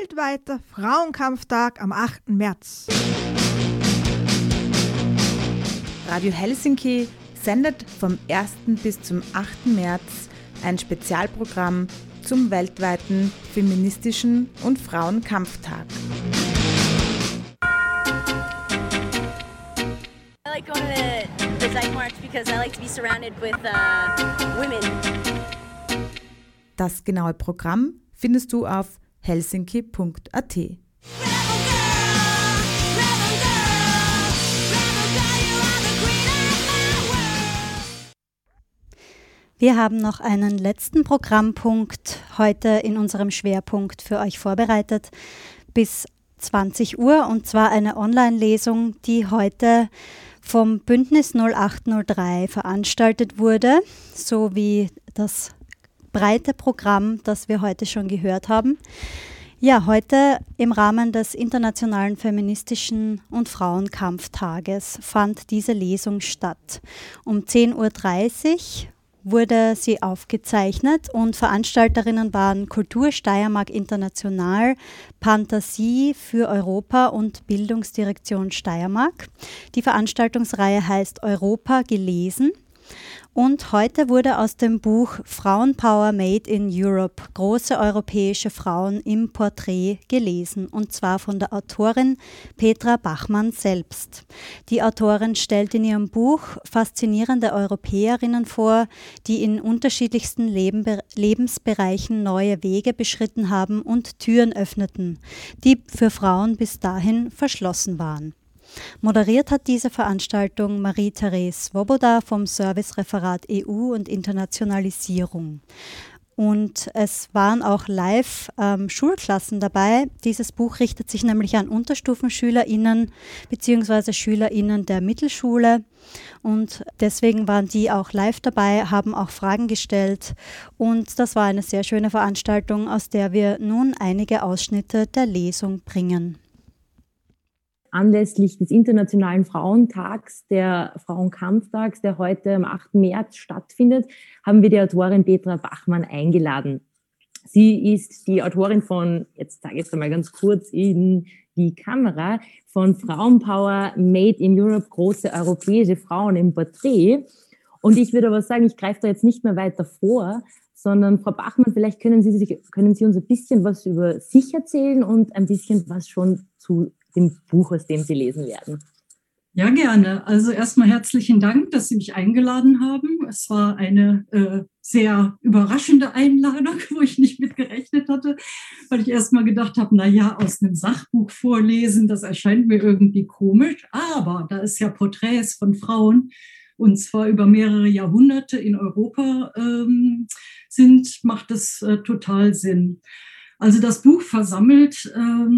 weltweiter Frauenkampftag am 8. März. Radio Helsinki sendet vom 1. bis zum 8. März ein Spezialprogramm zum weltweiten feministischen und Frauenkampftag. I like going to the Design March because I like to be surrounded with women. Das genaue Programm findest du auf helsinki.at. Wir haben noch einen letzten Programmpunkt heute in unserem Schwerpunkt für euch vorbereitet bis 20 Uhr, und zwar eine Online-Lesung, die heute vom Bündnis 0803 veranstaltet wurde, sowie das breite Programm, das wir heute schon gehört haben. Ja, heute im Rahmen des Internationalen Feministischen und Frauenkampftages fand diese Lesung statt. Um 10.30 Uhr wurde sie aufgezeichnet und Veranstalterinnen waren Kultur Steiermark International, Phantasie für Europa und Bildungsdirektion Steiermark. Die Veranstaltungsreihe heißt Europa gelesen. Und heute wurde aus dem Buch Frauenpower Made in Europe, große europäische Frauen im Porträt gelesen, und zwar von der Autorin Petra Bachmann selbst. Die Autorin stellt in ihrem Buch faszinierende Europäerinnen vor, die in unterschiedlichsten Lebensbereichen neue Wege beschritten haben und Türen öffneten, die für Frauen bis dahin verschlossen waren. Moderiert hat diese Veranstaltung Marie-Therese Swoboda vom Servicereferat EU und Internationalisierung. Und es waren auch live Schulklassen dabei. Dieses Buch richtet sich nämlich an UnterstufenschülerInnen bzw. SchülerInnen der Mittelschule. Und deswegen waren die auch live dabei, haben auch Fragen gestellt. Und das war eine sehr schöne Veranstaltung, aus der wir nun einige Ausschnitte der Lesung bringen. Anlässlich des Internationalen Frauentags, der Frauenkampftags, der heute am 8. März stattfindet, haben wir die Autorin Petra Bachmann eingeladen. Sie ist die Autorin von, jetzt sage ich es einmal ganz kurz in die Kamera, von Frauenpower Made in Europe, große europäische Frauen im Porträt. Und ich würde aber sagen, ich greife da jetzt nicht mehr weiter vor, sondern Frau Bachmann, vielleicht können Sie uns ein bisschen was über sich erzählen und ein bisschen was schon zu dem Buch, aus dem Sie lesen werden. Ja, gerne. Also erstmal herzlichen Dank, dass Sie mich eingeladen haben. Es war eine sehr überraschende Einladung, wo ich nicht mit gerechnet hatte, weil ich erstmal gedacht habe, naja, aus einem Sachbuch vorlesen, das erscheint mir irgendwie komisch. Aber da es ja Porträts von Frauen, und zwar über mehrere Jahrhunderte in Europa sind, macht es total Sinn. Also das Buch versammelt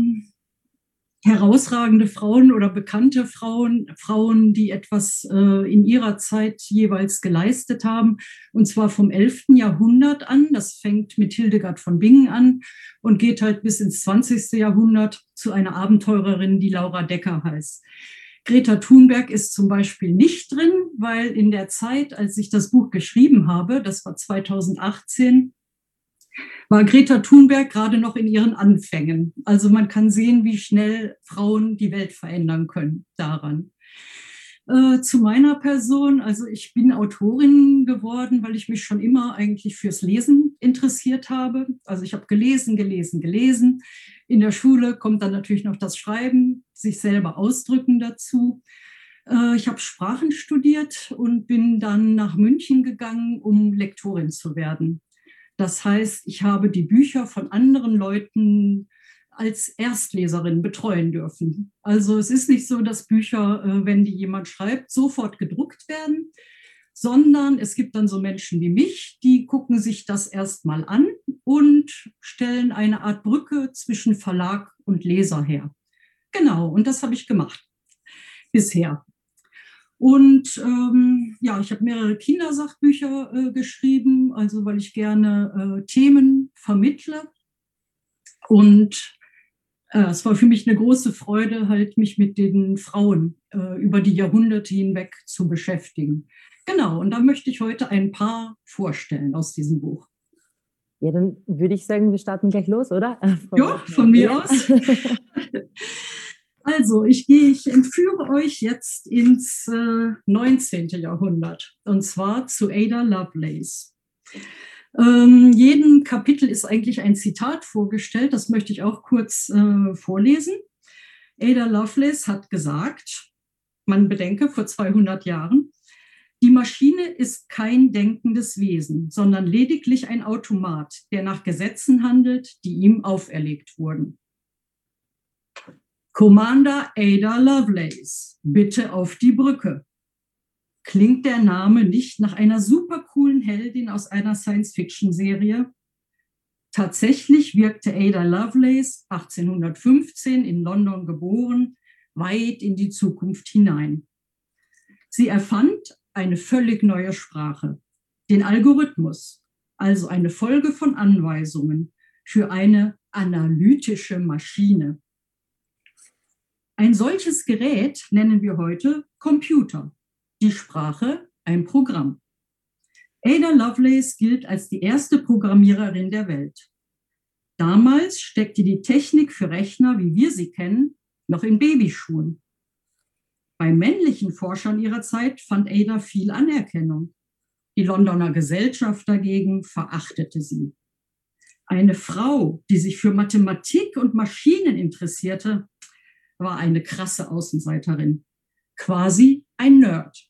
herausragende Frauen oder bekannte Frauen, die etwas in ihrer Zeit jeweils geleistet haben, und zwar vom 11. Jahrhundert an. Das fängt mit Hildegard von Bingen an und geht halt bis ins 20. Jahrhundert zu einer Abenteurerin, die Laura Decker heißt. Greta Thunberg ist zum Beispiel nicht drin, weil in der Zeit, als ich das Buch geschrieben habe, das war 2018, war Greta Thunberg gerade noch in ihren Anfängen. Also man kann sehen, wie schnell Frauen die Welt verändern können daran. Zu meiner Person, also ich bin Autorin geworden, weil ich mich schon immer eigentlich fürs Lesen interessiert habe. Also ich habe gelesen. In der Schule kommt dann natürlich noch das Schreiben, sich selber ausdrücken dazu. Ich habe Sprachen studiert und bin dann nach München gegangen, um Lektorin zu werden. Das heißt, ich habe die Bücher von anderen Leuten als Erstleserin betreuen dürfen. Also es ist nicht so, dass Bücher, wenn die jemand schreibt, sofort gedruckt werden, sondern es gibt dann so Menschen wie mich, die gucken sich das erstmal an und stellen eine Art Brücke zwischen Verlag und Leser her. Genau, und das habe ich gemacht bisher. Und ja, ich habe mehrere Kindersachbücher geschrieben, also weil ich gerne Themen vermittle. Und es war für mich eine große Freude, halt mich mit den Frauen über die Jahrhunderte hinweg zu beschäftigen. Genau, und da möchte ich heute ein paar vorstellen aus diesem Buch. Ja, dann würde ich sagen, wir starten gleich los, oder? Ja, von mir aus. Also, ich entführe euch jetzt ins 19. Jahrhundert, und zwar zu Ada Lovelace. Jedem Kapitel ist eigentlich ein Zitat vorgestellt, das möchte ich auch kurz vorlesen. Ada Lovelace hat gesagt, man bedenke, vor 200 Jahren, die Maschine ist kein denkendes Wesen, sondern lediglich ein Automat, der nach Gesetzen handelt, die ihm auferlegt wurden. Commander Ada Lovelace, bitte auf die Brücke. Klingt der Name nicht nach einer supercoolen Heldin aus einer Science-Fiction-Serie? Tatsächlich wirkte Ada Lovelace, 1815 in London geboren, weit in die Zukunft hinein. Sie erfand eine völlig neue Sprache, den Algorithmus, also eine Folge von Anweisungen für eine analytische Maschine. Ein solches Gerät nennen wir heute Computer, die Sprache ein Programm. Ada Lovelace gilt als die erste Programmiererin der Welt. Damals steckte die Technik für Rechner, wie wir sie kennen, noch in Babyschuhen. Bei männlichen Forschern ihrer Zeit fand Ada viel Anerkennung. Die Londoner Gesellschaft dagegen verachtete sie. Eine Frau, die sich für Mathematik und Maschinen interessierte, war eine krasse Außenseiterin, quasi ein Nerd.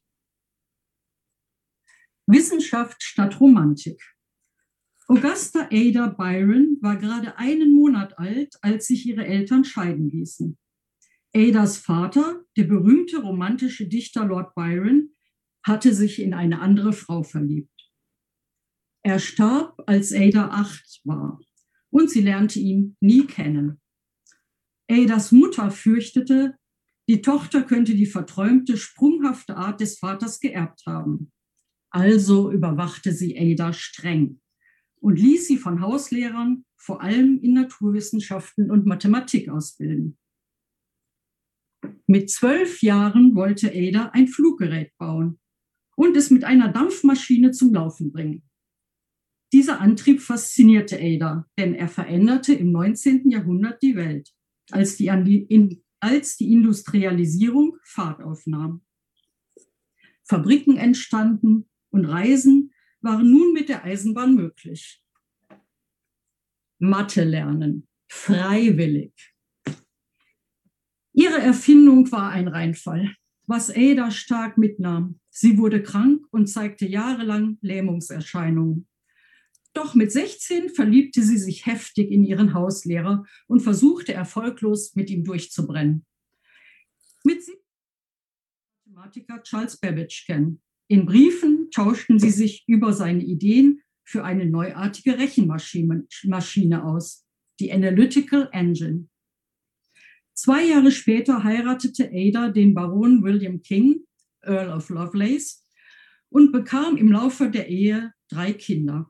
Wissenschaft statt Romantik. Augusta Ada Byron war gerade einen Monat alt, als sich ihre Eltern scheiden ließen. Adas Vater, der berühmte romantische Dichter Lord Byron, hatte sich in eine andere Frau verliebt. Er starb, als Ada 8 war, und sie lernte ihn nie kennen. Adas Mutter fürchtete, die Tochter könnte die verträumte, sprunghafte Art des Vaters geerbt haben. Also überwachte sie Ada streng und ließ sie von Hauslehrern, vor allem in Naturwissenschaften und Mathematik, ausbilden. Mit 12 Jahren wollte Ada ein Fluggerät bauen und es mit einer Dampfmaschine zum Laufen bringen. Dieser Antrieb faszinierte Ada, denn er veränderte im 19. Jahrhundert die Welt, als die Industrialisierung Fahrt aufnahm. Fabriken entstanden und Reisen waren nun mit der Eisenbahn möglich. Mathe lernen, freiwillig. Ihre Erfindung war ein Reinfall, was Ada stark mitnahm. Sie wurde krank und zeigte jahrelang Lähmungserscheinungen. Doch mit 16 verliebte sie sich heftig in ihren Hauslehrer und versuchte erfolglos, mit ihm durchzubrennen. Mit 17 Mathematiker Charles Babbage kennen. In Briefen tauschten sie sich über seine Ideen für eine neuartige Rechenmaschine aus, die Analytical Engine. 2 Jahre später heiratete Ada den Baron William King, Earl of Lovelace, und bekam im Laufe der Ehe 3 Kinder.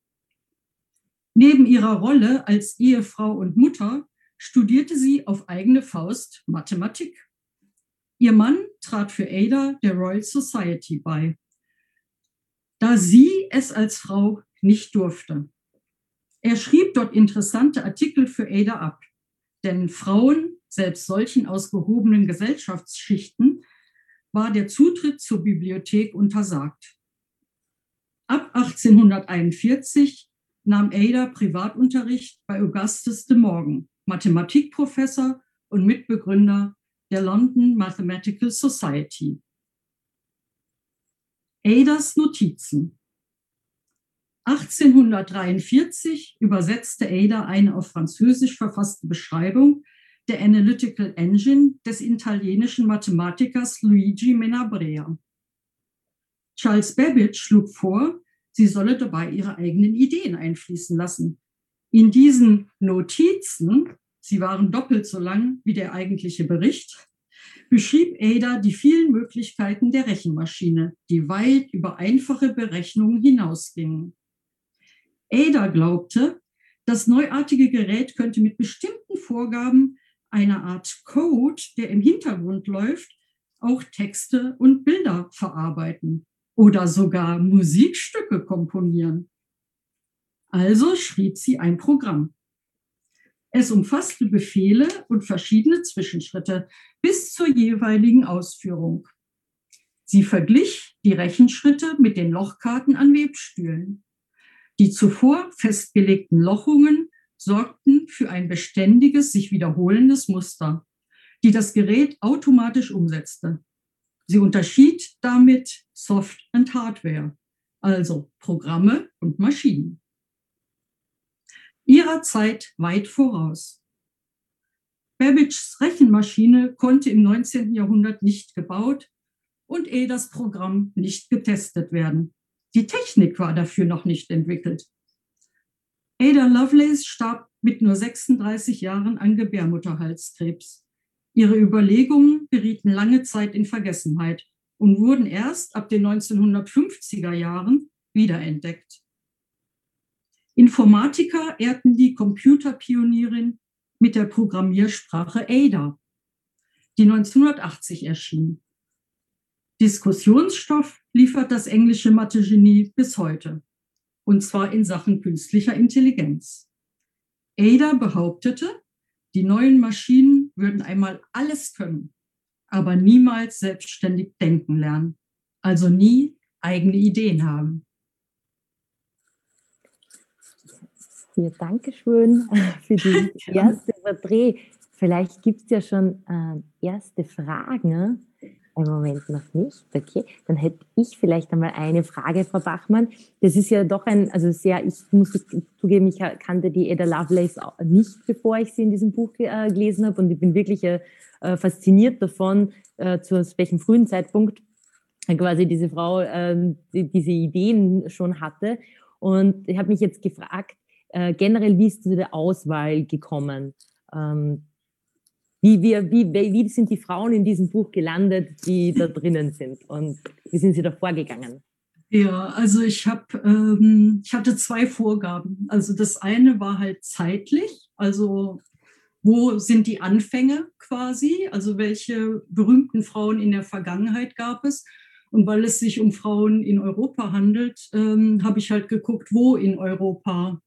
Neben ihrer Rolle als Ehefrau und Mutter studierte sie auf eigene Faust Mathematik. Ihr Mann trat für Ada der Royal Society bei, da sie es als Frau nicht durfte. Er schrieb dort interessante Artikel für Ada ab, denn Frauen, selbst solchen aus gehobenen Gesellschaftsschichten, war der Zutritt zur Bibliothek untersagt. Ab 1841 nahm Ada Privatunterricht bei Augustus de Morgan, Mathematikprofessor und Mitbegründer der London Mathematical Society. Adas Notizen. 1843 übersetzte Ada eine auf Französisch verfasste Beschreibung der Analytical Engine des italienischen Mathematikers Luigi Menabrea. Charles Babbage schlug vor, sie solle dabei ihre eigenen Ideen einfließen lassen. In diesen Notizen, sie waren doppelt so lang wie der eigentliche Bericht, beschrieb Ada die vielen Möglichkeiten der Rechenmaschine, die weit über einfache Berechnungen hinausgingen. Ada glaubte, das neuartige Gerät könnte mit bestimmten Vorgaben, einer Art Code, der im Hintergrund läuft, auch Texte und Bilder verarbeiten oder sogar Musikstücke komponieren. Also schrieb sie ein Programm. Es umfasste Befehle und verschiedene Zwischenschritte bis zur jeweiligen Ausführung. Sie verglich die Rechenschritte mit den Lochkarten an Webstühlen. Die zuvor festgelegten Lochungen sorgten für ein beständiges, sich wiederholendes Muster, die das Gerät automatisch umsetzte. Sie unterschied damit Soft- und Hardware, also Programme und Maschinen. Ihrer Zeit weit voraus. Babbages Rechenmaschine konnte im 19. Jahrhundert nicht gebaut und das Programm nicht getestet werden. Die Technik war dafür noch nicht entwickelt. Ada Lovelace starb mit nur 36 Jahren an Gebärmutterhalskrebs. Ihre Überlegungen gerieten lange Zeit in Vergessenheit und wurden erst ab den 1950er Jahren wiederentdeckt. Informatiker ehrten die Computerpionierin mit der Programmiersprache Ada, die 1980 erschien. Diskussionsstoff liefert das englische Mathe-Genie bis heute, und zwar in Sachen künstlicher Intelligenz. Ada behauptete, die neuen Maschinen würden einmal alles können, aber niemals selbstständig denken lernen, also nie eigene Ideen haben. Ja, danke schön für die erste Porträt. Vielleicht gibt es ja schon erste Fragen. Einen Moment noch nicht. Okay, dann hätte ich vielleicht einmal eine Frage, Frau Bachmann. Das ist ja doch ich muss zugeben, ich kannte die Ada Lovelace nicht, bevor ich sie in diesem Buch gelesen habe, und ich bin wirklich fasziniert davon, zu welchem frühen Zeitpunkt quasi diese Frau diese Ideen schon hatte. Und ich habe mich jetzt gefragt, generell, wie ist es zu der Auswahl gekommen? Wie sind die Frauen in diesem Buch gelandet, die da drinnen sind? Und wie sind sie da vorgegangen? Ja, also ich hatte 2 Vorgaben. Also das eine war halt zeitlich, also wo sind die Anfänge quasi, also welche berühmten Frauen in der Vergangenheit gab es. Und weil es sich um Frauen in Europa handelt, habe ich halt geguckt, wo in Europa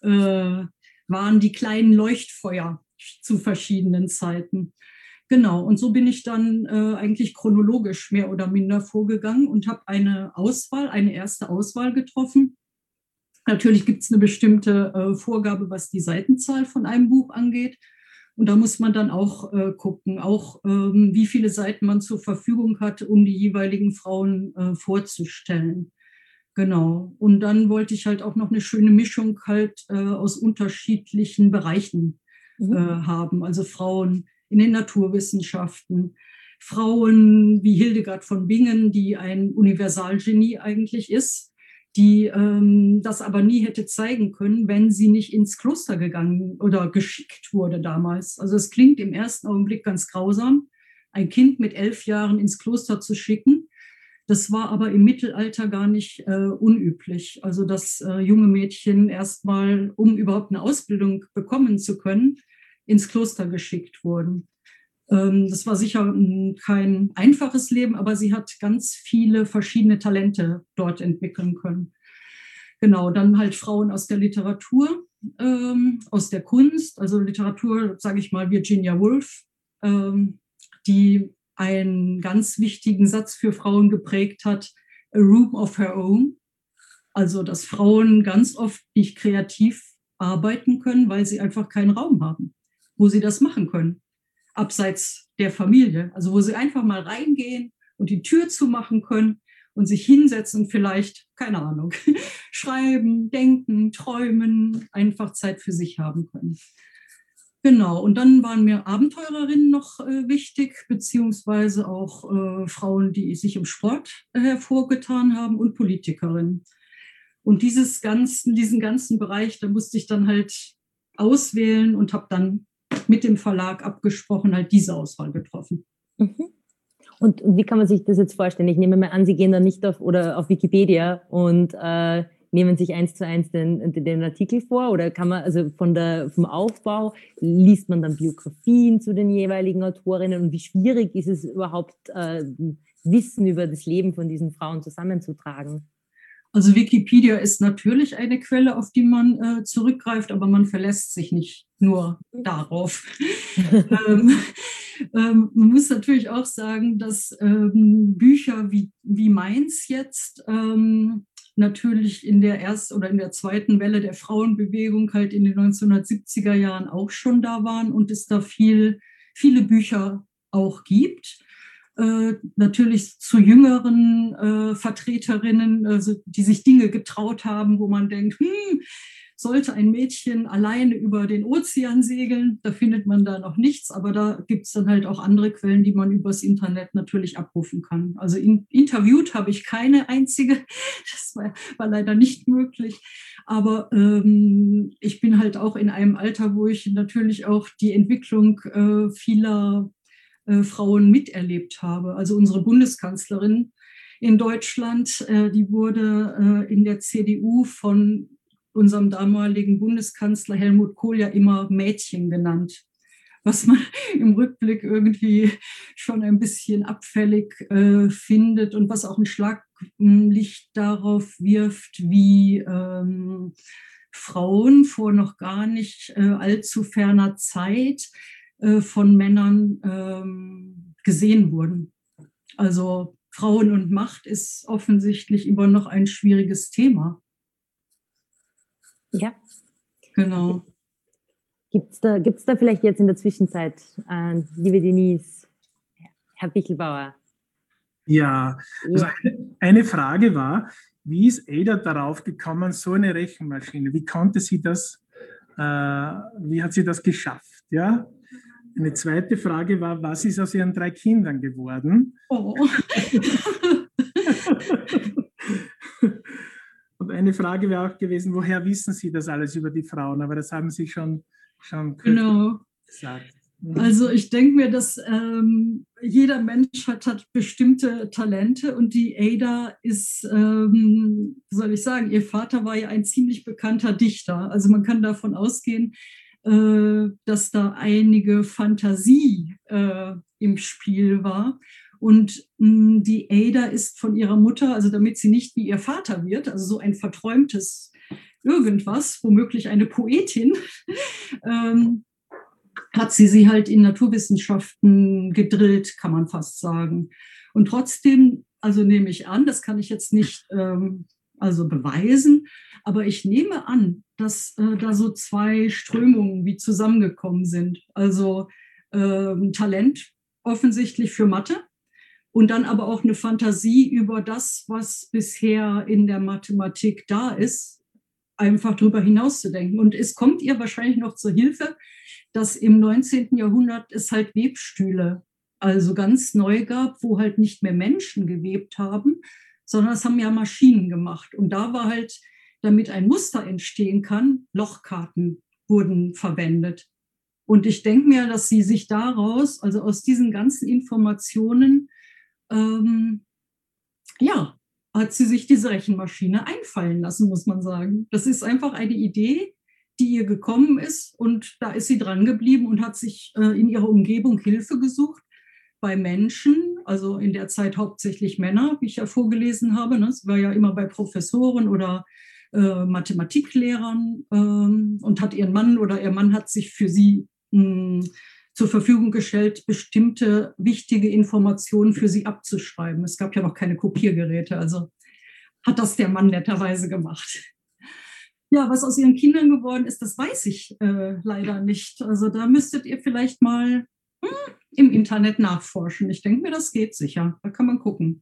waren die kleinen Leuchtfeuer zu verschiedenen Zeiten. Genau, und so bin ich dann eigentlich chronologisch mehr oder minder vorgegangen und habe eine erste Auswahl getroffen. Natürlich gibt es eine bestimmte Vorgabe, was die Seitenzahl von einem Buch angeht. Und da muss man dann auch gucken, wie viele Seiten man zur Verfügung hat, um die jeweiligen Frauen vorzustellen. Genau. Und dann wollte ich halt auch noch eine schöne Mischung halt aus unterschiedlichen Bereichen haben. Also Frauen in den Naturwissenschaften, Frauen wie Hildegard von Bingen, die ein Universalgenie eigentlich ist, die das aber nie hätte zeigen können, wenn sie nicht ins Kloster gegangen oder geschickt wurde damals. Also es klingt im ersten Augenblick ganz grausam, ein Kind mit 11 Jahren ins Kloster zu schicken. Das war aber im Mittelalter gar nicht unüblich. Also dass junge Mädchen erstmal, um überhaupt eine Ausbildung bekommen zu können, ins Kloster geschickt wurden. Das war sicher kein einfaches Leben, aber sie hat ganz viele verschiedene Talente dort entwickeln können. Genau, dann halt Frauen aus der Literatur, aus der Kunst, also Literatur, sage ich mal, Virginia Woolf, die einen ganz wichtigen Satz für Frauen geprägt hat, a room of her own. Also, dass Frauen ganz oft nicht kreativ arbeiten können, weil sie einfach keinen Raum haben, wo sie das machen können, abseits der Familie. Also, wo sie einfach mal reingehen und die Tür zumachen können und sich hinsetzen und vielleicht, keine Ahnung, schreiben, denken, träumen, einfach Zeit für sich haben können. Genau, und dann waren mir Abenteurerinnen noch wichtig, beziehungsweise auch Frauen, die sich im Sport hervorgetan haben, und Politikerinnen. Und diesen ganzen Bereich, da musste ich dann halt auswählen und habe dann mit dem Verlag abgesprochen, halt diese Auswahl getroffen. Mhm. Und wie kann man sich das jetzt vorstellen? Ich nehme mal an, Sie gehen dann nicht auf Wikipedia und nehmen sich 1:1 den Artikel vor, oder kann man, also vom Aufbau, liest man dann Biografien zu den jeweiligen Autorinnen, und wie schwierig ist es überhaupt, Wissen über das Leben von diesen Frauen zusammenzutragen? Also Wikipedia ist natürlich eine Quelle, auf die man zurückgreift, aber man verlässt sich nicht nur darauf. Man muss natürlich auch sagen, dass Bücher wie meins jetzt natürlich in der ersten oder in der zweiten Welle der Frauenbewegung halt in den 1970er Jahren auch schon da waren und es da viele Bücher auch gibt. Natürlich zu jüngeren Vertreterinnen, also die sich Dinge getraut haben, wo man denkt, sollte ein Mädchen alleine über den Ozean segeln, da findet man da noch nichts, aber da gibt es dann halt auch andere Quellen, die man übers Internet natürlich abrufen kann. Also interviewt habe ich keine einzige, das war leider nicht möglich, aber ich bin halt auch in einem Alter, wo ich natürlich auch die Entwicklung vieler Frauen miterlebt habe. Also unsere Bundeskanzlerin in Deutschland, die wurde in der CDU von unserem damaligen Bundeskanzler Helmut Kohl ja immer Mädchen genannt, was man im Rückblick irgendwie schon ein bisschen abfällig findet und was auch ein Schlaglicht darauf wirft, wie Frauen vor noch gar nicht allzu ferner Zeit von Männern gesehen wurden. Also Frauen und Macht ist offensichtlich immer noch ein schwieriges Thema. Ja. Genau. Gibt's da vielleicht jetzt in der Zwischenzeit, liebe Denise, Herr Bichelbauer? Ja, also eine Frage war, wie ist Ada darauf gekommen, so eine Rechenmaschine? Wie konnte sie das, wie hat sie das geschafft? Ja? Eine zweite Frage war, was ist aus ihren 3 Kindern geworden? Oh. Und eine Frage wäre auch gewesen, woher wissen Sie das alles über die Frauen? Aber das haben Sie schon genau gesagt. Also ich denke mir, dass jeder Mensch hat bestimmte Talente und die Ada ist, wie soll ich sagen, ihr Vater war ja ein ziemlich bekannter Dichter. Also man kann davon ausgehen, dass da einige Fantasie im Spiel war. Und die Ada ist von ihrer Mutter, also damit sie nicht wie ihr Vater wird, also so ein verträumtes irgendwas, womöglich eine Poetin, hat sie halt in Naturwissenschaften gedrillt, kann man fast sagen. Und trotzdem, also nehme ich an, das kann ich jetzt nicht beweisen, aber ich nehme an, dass da so 2 Strömungen wie zusammengekommen sind. Also Talent offensichtlich für Mathe und dann aber auch eine Fantasie über das, was bisher in der Mathematik da ist, einfach darüber hinauszudenken. Und es kommt ihr wahrscheinlich noch zur Hilfe, dass im 19. Jahrhundert es halt Webstühle, also ganz neu gab, wo halt nicht mehr Menschen gewebt haben, sondern das haben ja Maschinen gemacht. Und da war halt, damit ein Muster entstehen kann, Lochkarten wurden verwendet. Und ich denke mir, dass sie sich daraus, also aus diesen ganzen Informationen, hat sie sich diese Rechenmaschine einfallen lassen, muss man sagen. Das ist einfach eine Idee, die ihr gekommen ist und da ist sie dran geblieben und hat sich in ihrer Umgebung Hilfe gesucht bei Menschen, also in der Zeit hauptsächlich Männer, wie ich ja vorgelesen habe. Ne? Sie war ja immer bei Professoren oder Mathematiklehrern und hat ihren Mann oder ihr Mann hat sich für sie zur Verfügung gestellt, bestimmte wichtige Informationen für sie abzuschreiben. Es gab ja noch keine Kopiergeräte, also hat das der Mann netterweise gemacht. Ja, was aus ihren Kindern geworden ist, das weiß ich leider nicht. Also da müsstet ihr vielleicht mal im Internet nachforschen. Ich denke mir, das geht sicher. Da kann man gucken.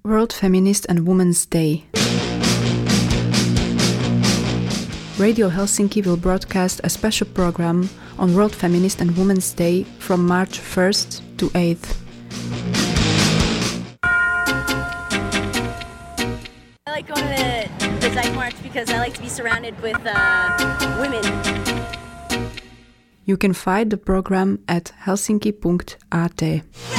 World Feminist and Women's Day. Radio Helsinki will broadcast a special program on World Feminist and Women's Day from March 1st to 8th. I like going to the Dyke March because I like to be surrounded with women. You can find the program at helsinki.at.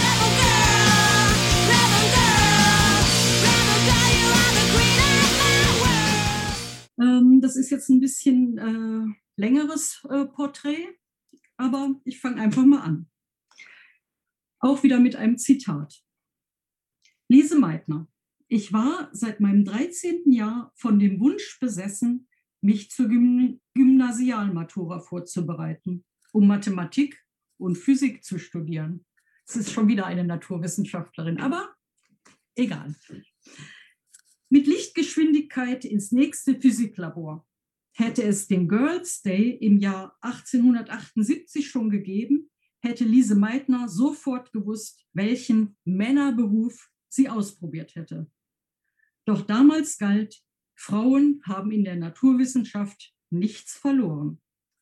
Das ist jetzt ein bisschen längeres Porträt, aber ich fange einfach mal an. Auch wieder mit einem Zitat. Lise Meitner: Ich war seit meinem 13. Jahr von dem Wunsch besessen, mich zur Gymnasialmatura vorzubereiten, um Mathematik und Physik zu studieren. Es ist schon wieder eine Naturwissenschaftlerin, aber egal. Mit Lichtgeschwindigkeit ins nächste Physiklabor. Hätte es den Girls' Day im Jahr 1878 schon gegeben, hätte Lise Meitner sofort gewusst, welchen Männerberuf sie ausprobiert hätte. Doch damals galt, Frauen haben in der Naturwissenschaft nichts verloren.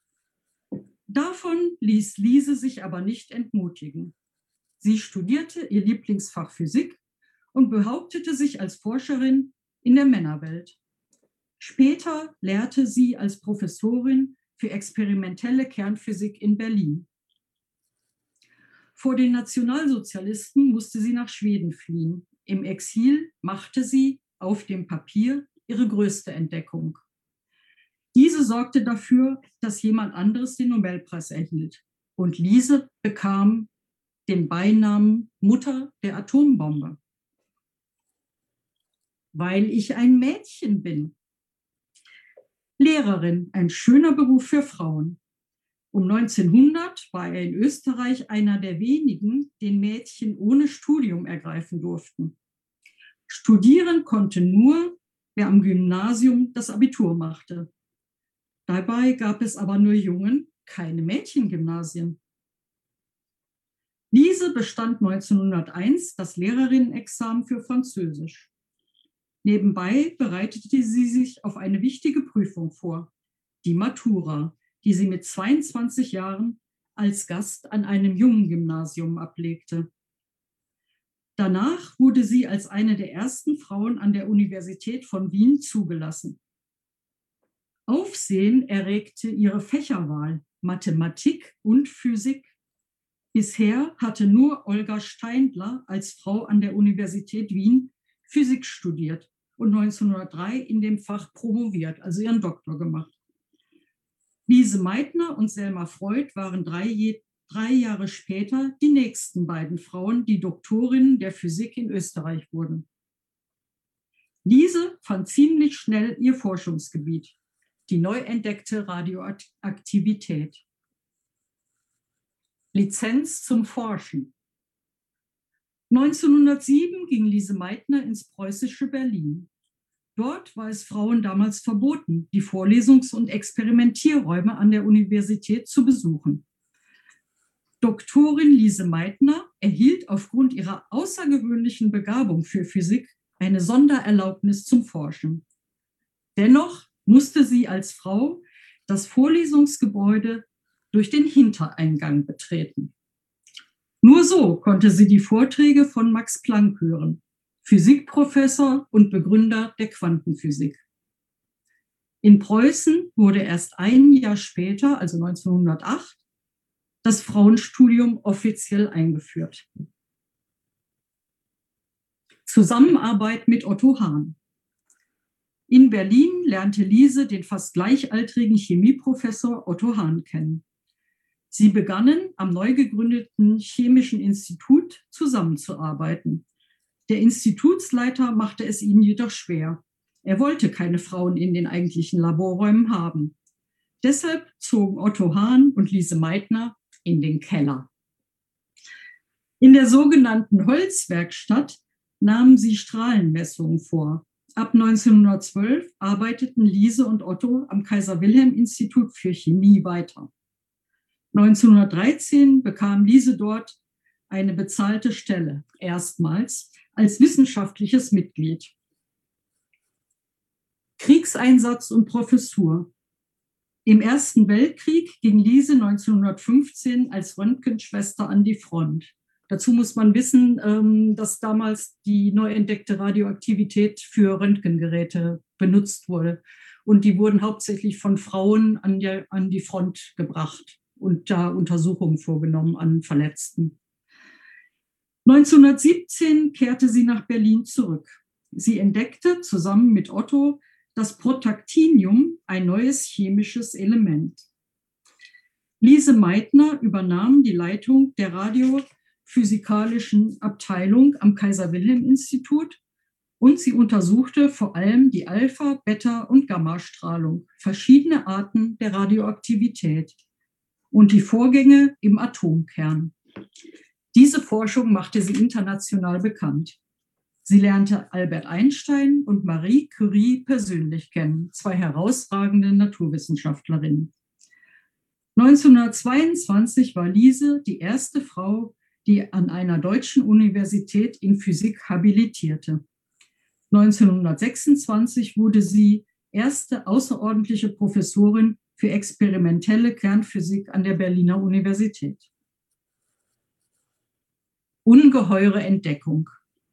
Davon ließ Lise sich aber nicht entmutigen. Sie studierte ihr Lieblingsfach Physik und behauptete sich als Forscherin in der Männerwelt. Später lehrte sie als Professorin für experimentelle Kernphysik in Berlin. Vor den Nationalsozialisten musste sie nach Schweden fliehen. Im Exil machte sie auf dem Papier ihre größte Entdeckung. Diese sorgte dafür, dass jemand anderes den Nobelpreis erhielt. Und Lise bekam den Beinamen Mutter der Atombombe. Weil ich ein Mädchen bin. Lehrerin, ein schöner Beruf für Frauen. Um 1900 war er in Österreich einer der wenigen, den Mädchen ohne Studium ergreifen durften. Studieren konnte nur, wer am Gymnasium das Abitur machte. Dabei gab es aber nur Jungen, keine Mädchengymnasien. Lise bestand 1901 das Lehrerinnenexamen für Französisch. Nebenbei bereitete sie sich auf eine wichtige Prüfung vor, die Matura, die sie mit 22 Jahren als Gast an einem Jungengymnasium ablegte. Danach wurde sie als eine der ersten Frauen an der Universität von Wien zugelassen. Aufsehen erregte ihre Fächerwahl, Mathematik und Physik. Bisher hatte nur Olga Steindler als Frau an der Universität Wien Physik studiert und 1903 in dem Fach promoviert, also ihren Doktor gemacht. Lise Meitner und Selma Freud waren drei Jahre später die nächsten beiden Frauen, die Doktorinnen der Physik in Österreich wurden. Lise fand ziemlich schnell ihr Forschungsgebiet, die neu entdeckte Radioaktivität. Lizenz zum Forschen. 1907 ging Lise Meitner ins preußische Berlin. Dort war es Frauen damals verboten, die Vorlesungs- und Experimentierräume an der Universität zu besuchen. Doktorin Lise Meitner erhielt aufgrund ihrer außergewöhnlichen Begabung für Physik eine Sondererlaubnis zum Forschen. Dennoch musste sie als Frau das Vorlesungsgebäude durch den Hintereingang betreten. Nur so konnte sie die Vorträge von Max Planck hören, Physikprofessor und Begründer der Quantenphysik. In Preußen wurde erst ein Jahr später, also 1908, das Frauenstudium offiziell eingeführt. Zusammenarbeit mit Otto Hahn. In Berlin lernte Lise den fast gleichaltrigen Chemieprofessor Otto Hahn kennen. Sie begannen am neu gegründeten Chemischen Institut zusammenzuarbeiten. Der Institutsleiter machte es ihnen jedoch schwer. Er wollte keine Frauen in den eigentlichen Laborräumen haben. Deshalb zogen Otto Hahn und Lise Meitner in den Keller. In der sogenannten Holzwerkstatt nahmen sie Strahlenmessungen vor. Ab 1912 arbeiteten Lise und Otto am Kaiser-Wilhelm-Institut für Chemie weiter. 1913 bekam Lise dort eine bezahlte Stelle, erstmals als wissenschaftliches Mitglied. Kriegseinsatz und Professur. Im Ersten Weltkrieg ging Lise 1915 als Röntgenschwester an die Front. Dazu muss man wissen, dass damals die neu entdeckte Radioaktivität für Röntgengeräte benutzt wurde. Und die wurden hauptsächlich von Frauen an die Front gebracht und da Untersuchungen vorgenommen an Verletzten. 1917 kehrte sie nach Berlin zurück. Sie entdeckte zusammen mit Otto das Protactinium, ein neues chemisches Element. Lise Meitner übernahm die Leitung der radiophysikalischen Abteilung am Kaiser-Wilhelm-Institut und sie untersuchte vor allem die Alpha-, Beta- und Gammastrahlung, verschiedene Arten der Radioaktivität und die Vorgänge im Atomkern. Diese Forschung machte sie international bekannt. Sie lernte Albert Einstein und Marie Curie persönlich kennen, zwei herausragende Naturwissenschaftlerinnen. 1922 war Lise die erste Frau, die an einer deutschen Universität in Physik habilitierte. 1926 wurde sie erste außerordentliche Professorin für experimentelle Kernphysik an der Berliner Universität. Ungeheure Entdeckung.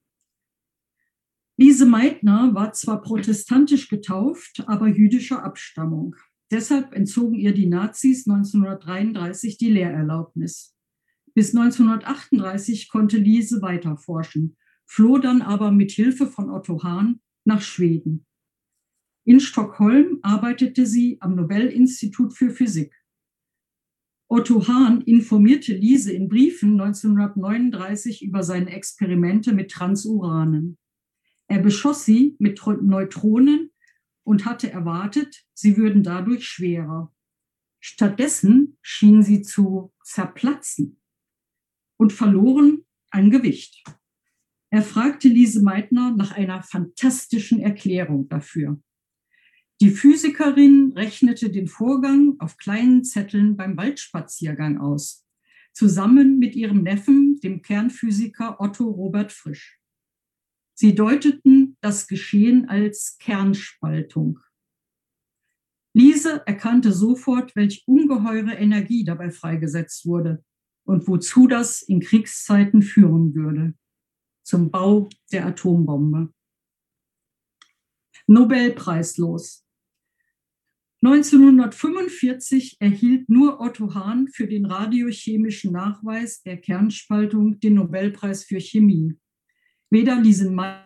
Lise Meitner war zwar protestantisch getauft, aber jüdischer Abstammung. Deshalb entzogen ihr die Nazis 1933 die Lehrerlaubnis. Bis 1938 konnte Lise weiter forschen, floh dann aber mit Hilfe von Otto Hahn nach Schweden. In Stockholm arbeitete sie am Nobel-Institut für Physik. Otto Hahn informierte Lise in Briefen 1939 über seine Experimente mit Transuranen. Er beschoss sie mit Neutronen und hatte erwartet, sie würden dadurch schwerer. Stattdessen schienen sie zu zerplatzen und verloren an Gewicht. Er fragte Lise Meitner nach einer fantastischen Erklärung dafür. Die Physikerin rechnete den Vorgang auf kleinen Zetteln beim Waldspaziergang aus, zusammen mit ihrem Neffen, dem Kernphysiker Otto Robert Frisch. Sie deuteten das Geschehen als Kernspaltung. Lise erkannte sofort, welch ungeheure Energie dabei freigesetzt wurde und wozu das in Kriegszeiten führen würde: zum Bau der Atombombe. Nobelpreislos. 1945 erhielt nur Otto Hahn für den radiochemischen Nachweis der Kernspaltung den Nobelpreis für Chemie. Weder Lise Meitner.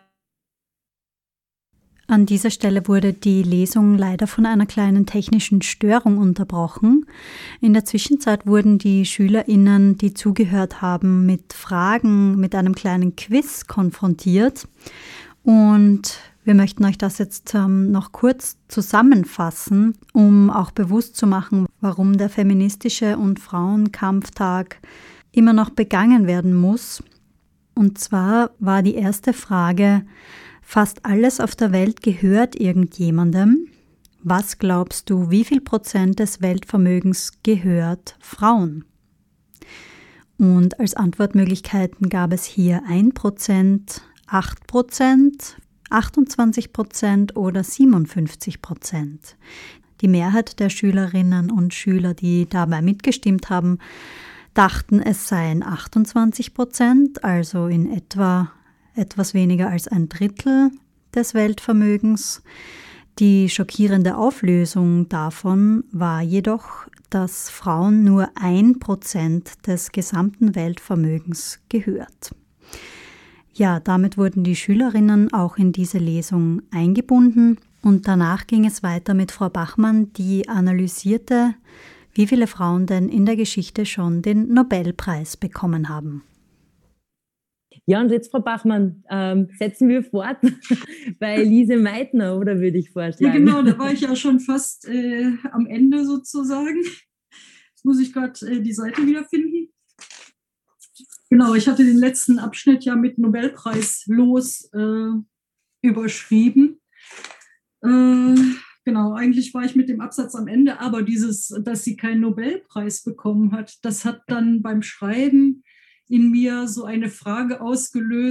An dieser Stelle wurde die Lesung leider von einer kleinen technischen Störung unterbrochen. In der Zwischenzeit wurden die SchülerInnen, die zugehört haben, mit Fragen, mit einem kleinen Quiz konfrontiert. Und wir möchten euch das jetzt noch kurz zusammenfassen, um auch bewusst zu machen, warum der feministische und Frauenkampftag immer noch begangen werden muss. Und zwar war die erste Frage: Fast alles auf der Welt gehört irgendjemandem. Was glaubst du, wie viel Prozent des Weltvermögens gehört Frauen? Und als Antwortmöglichkeiten gab es hier 1%, 8%, 28% oder 57%. Die Mehrheit der Schülerinnen und Schüler, die dabei mitgestimmt haben, dachten, es seien 28%, also in etwa etwas weniger als ein Drittel des Weltvermögens. Die schockierende Auflösung davon war jedoch, dass Frauen nur 1% des gesamten Weltvermögens gehört. Ja, damit wurden die Schülerinnen auch in diese Lesung eingebunden und danach ging es weiter mit Frau Bachmann, die analysierte, wie viele Frauen denn in der Geschichte schon den Nobelpreis bekommen haben. Ja, und jetzt, Frau Bachmann, setzen wir fort bei Lise Meitner, oder würde ich vorschlagen? Ja, genau, da war ich ja schon fast am Ende sozusagen. Jetzt muss ich gerade die Seite wiederfinden. Genau, ich hatte den letzten Abschnitt ja mit Nobelpreis los überschrieben. Genau, eigentlich war ich mit dem Absatz am Ende, aber dass sie keinen Nobelpreis bekommen hat, das hat dann beim Schreiben in mir so eine Frage ausgelöst,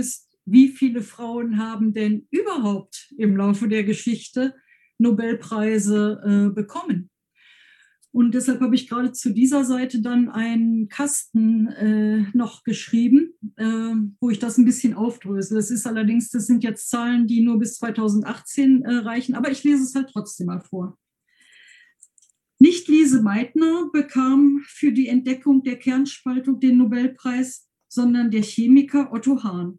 wie viele Frauen haben denn überhaupt im Laufe der Geschichte Nobelpreise bekommen? Und deshalb habe ich gerade zu dieser Seite dann einen Kasten noch geschrieben, wo ich das ein bisschen aufdrösel. Das sind jetzt Zahlen, die nur bis 2018 reichen, aber ich lese es halt trotzdem mal vor. Nicht Lise Meitner bekam für die Entdeckung der Kernspaltung den Nobelpreis, sondern der Chemiker Otto Hahn.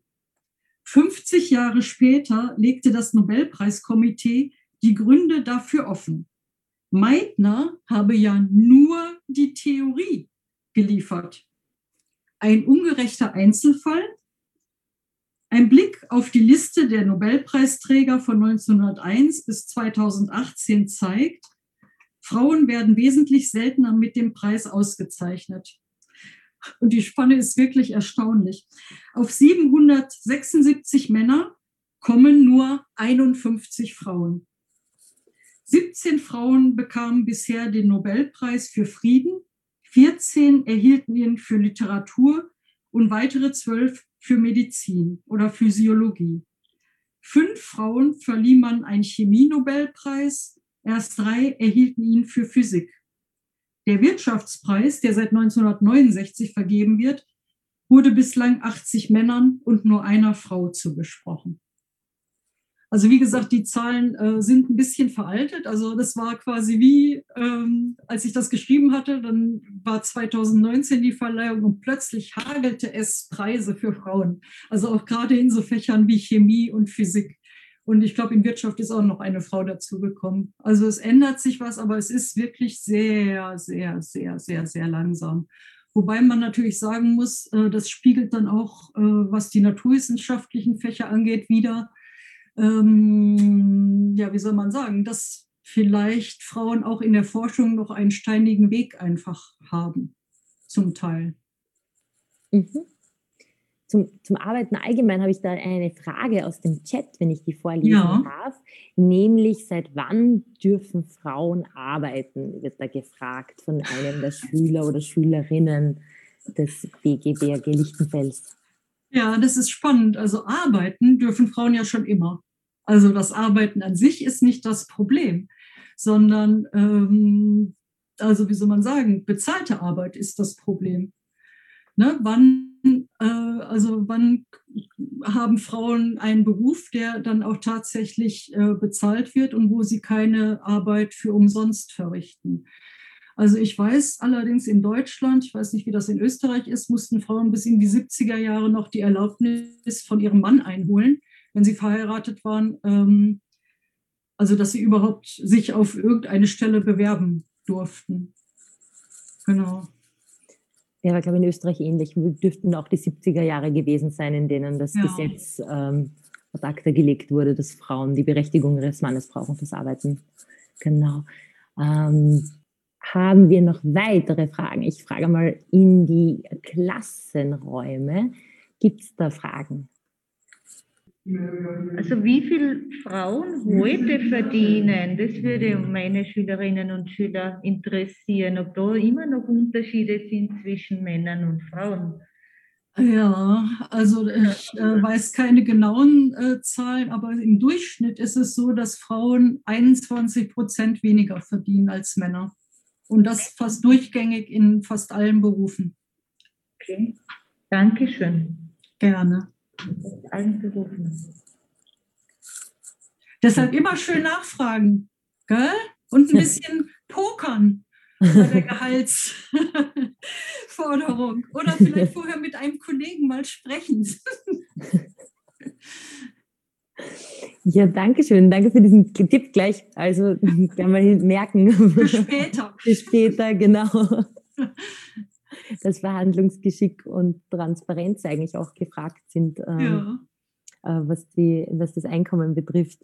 50 Jahre später legte das Nobelpreiskomitee die Gründe dafür offen. Meitner habe ja nur die Theorie geliefert. Ein ungerechter Einzelfall, ein Blick auf die Liste der Nobelpreisträger von 1901 bis 2018 zeigt, Frauen werden wesentlich seltener mit dem Preis ausgezeichnet. Und die Spanne ist wirklich erstaunlich. Auf 776 Männer kommen nur 51 Frauen. 17 Frauen bekamen bisher den Nobelpreis für Frieden, 14 erhielten ihn für Literatur und weitere 12 für Medizin oder Physiologie. 5 Frauen verlieh man einen Chemie-Nobelpreis, erst 3 erhielten ihn für Physik. Der Wirtschaftspreis, der seit 1969 vergeben wird, wurde bislang 80 Männern und nur einer Frau zugesprochen. Also wie gesagt, die Zahlen sind ein bisschen veraltet. Also das war quasi wie, als ich das geschrieben hatte, dann war 2019 die Verleihung und plötzlich hagelte es Preise für Frauen. Also auch gerade in so Fächern wie Chemie und Physik. Und ich glaube, in Wirtschaft ist auch noch eine Frau dazugekommen. Also es ändert sich was, aber es ist wirklich sehr, sehr, sehr, sehr, sehr langsam. Wobei man natürlich sagen muss, das spiegelt dann auch, was die naturwissenschaftlichen Fächer angeht, wieder. Wie soll man sagen, dass vielleicht Frauen auch in der Forschung noch einen steinigen Weg einfach haben, zum Teil. Mhm. Zum Arbeiten allgemein habe ich da eine Frage aus dem Chat, wenn ich die vorlesen darf, nämlich seit wann dürfen Frauen arbeiten, wird da gefragt von einem der Schüler oder Schülerinnen des BG Lichtenfels. Ja, das ist spannend. Also arbeiten dürfen Frauen ja schon immer. Also das Arbeiten an sich ist nicht das Problem, sondern, wie soll man sagen, bezahlte Arbeit ist das Problem. Ne? Wann haben Frauen einen Beruf, der dann auch tatsächlich bezahlt wird und wo sie keine Arbeit für umsonst verrichten? Also ich weiß allerdings in Deutschland, ich weiß nicht, wie das in Österreich ist, mussten Frauen bis in die 70er Jahre noch die Erlaubnis von ihrem Mann einholen, wenn sie verheiratet waren, also dass sie überhaupt sich auf irgendeine Stelle bewerben durften. Genau. Ja, aber ich glaube in Österreich ähnlich. Dürften auch die 70er Jahre gewesen sein, in denen das Gesetz ad acta gelegt wurde, dass Frauen die Berechtigung ihres Mannes brauchen fürs Arbeiten. Genau. Haben wir noch weitere Fragen? Ich frage mal in die Klassenräume. Gibt es da Fragen? Also wie viel Frauen heute verdienen, das würde meine Schülerinnen und Schüler interessieren, ob da immer noch Unterschiede sind zwischen Männern und Frauen. Ja, also ich weiß keine genauen Zahlen, aber im Durchschnitt ist es so, dass Frauen 21% weniger verdienen als Männer. Und das fast durchgängig in fast allen Berufen. Okay, Dankeschön. Gerne. Allen Berufen. Deshalb immer schön nachfragen, gell? Und ein bisschen pokern bei der Gehaltsforderung. Oder vielleicht vorher mit einem Kollegen mal sprechen. Ja, danke schön. Danke für diesen Tipp gleich. Also, werden wir merken. Für später. Für später, genau. Dass Verhandlungsgeschick und Transparenz eigentlich auch gefragt sind, was das Einkommen betrifft.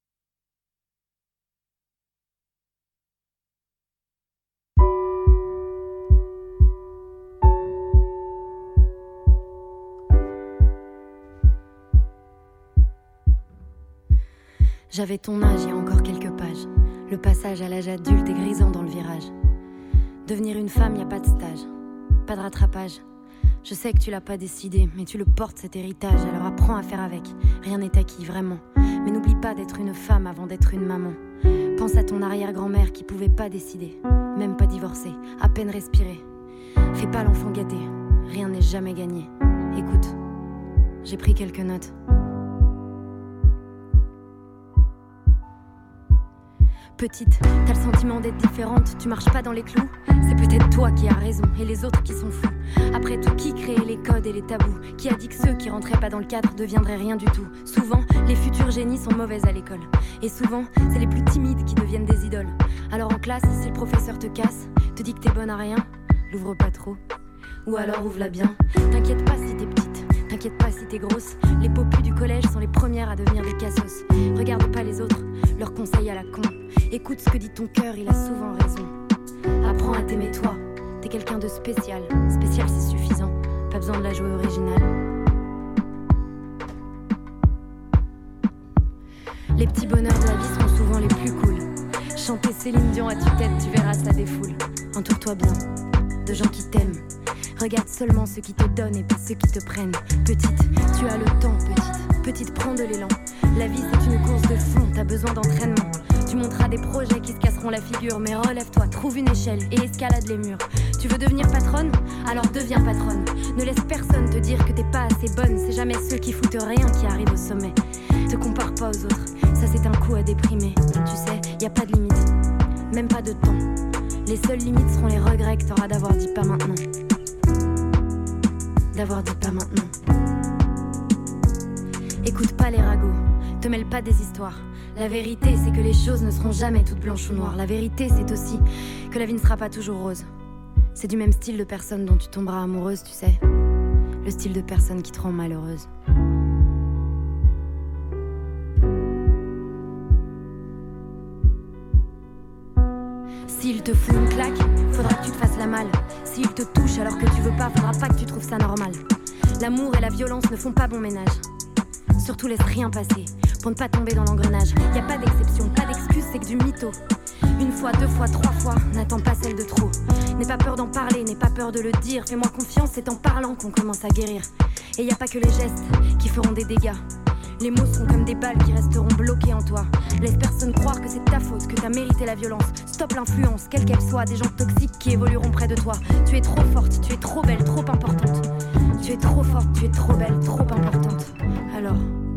J'avais ton âge, il y a encore quelques pages. Le passage à l'âge adulte est grisant dans le virage. Devenir une femme, y a pas de stage, pas de rattrapage. Je sais que tu l'as pas décidé, mais tu le portes cet héritage, alors apprends à faire avec. Rien n'est acquis, vraiment. Mais n'oublie pas d'être une femme avant d'être une maman. Pense à ton arrière-grand-mère qui pouvait pas décider, même pas divorcer, à peine respirer. Fais pas l'enfant gâté, rien n'est jamais gagné. Écoute, j'ai pris quelques notes. Petite, t'as le sentiment d'être différente, tu marches pas dans les clous. C'est peut-être toi qui as raison et les autres qui sont fous. Après tout, qui créait les codes et les tabous? Qui a dit que ceux qui rentraient pas dans le cadre deviendraient rien du tout? Souvent, les futurs génies sont mauvaises à l'école. Et souvent, c'est les plus timides qui deviennent des idoles. Alors en classe, si le professeur te casse, te dit que t'es bonne à rien, l'ouvre pas trop. Ou alors ouvre-la bien. T'inquiète pas si t'es petite, t'inquiète pas si t'es grosse. Les popus du collège sont les premières à devenir des cassos. Regarde pas les autres, leurs conseils à la con. Écoute ce que dit ton cœur, il a souvent raison. Apprends à t'aimer toi, t'es quelqu'un de spécial. Spécial c'est suffisant, pas besoin de la jouer originale. Les petits bonheurs de la vie seront souvent les plus cool. Chanter Céline Dion à tue-tête, tu verras ça défoule. Entoure-toi bien de gens qui t'aiment. Regarde seulement ceux qui te donnent et pas ceux qui te prennent. Petite, tu as le temps, petite. Petite, prends de l'élan. La vie c'est une course de fond, t'as besoin d'entraînement. Tu monteras des projets qui se casseront la figure. Mais relève-toi, trouve une échelle et escalade les murs. Tu veux devenir patronne? Alors deviens patronne. Ne laisse personne te dire que t'es pas assez bonne. C'est jamais ceux qui foutent rien qui arrivent au sommet. Te compare pas aux autres, ça c'est un coup à déprimer. Tu sais, y a pas de limite, même pas de temps. Les seules limites seront les regrets que t'auras d'avoir dit pas maintenant. D'avoir dit pas maintenant. Écoute pas les ragots, te mêle pas des histoires. La vérité c'est que les choses ne seront jamais toutes blanches ou noires. La vérité c'est aussi que la vie ne sera pas toujours rose. C'est du même style de personne dont tu tomberas amoureuse, tu sais. Le style de personne qui te rend malheureuse. S'il te fout une claque, faudra que tu te fasses la malle. S'il te touche alors que tu veux pas, faudra pas que tu trouves ça normal. L'amour et la violence ne font pas bon ménage. Surtout laisse rien passer, pour ne pas tomber dans l'engrenage. Y a pas d'exception, pas d'excuse, c'est que du mytho. Une fois, deux fois, trois fois, n'attends pas celle de trop. N'aie pas peur d'en parler, n'aie pas peur de le dire. Fais-moi confiance, c'est en parlant qu'on commence à guérir. Et y a pas que les gestes qui feront des dégâts. Les mots seront comme des balles qui resteront bloquées en toi. Laisse personne croire que c'est ta faute, que t'as mérité la violence. Stop l'influence, quelle qu'elle soit, des gens toxiques qui évolueront près de toi. Tu es trop forte, tu es trop belle, trop importante. Tu es trop forte, tu es trop belle, trop importante. Alors...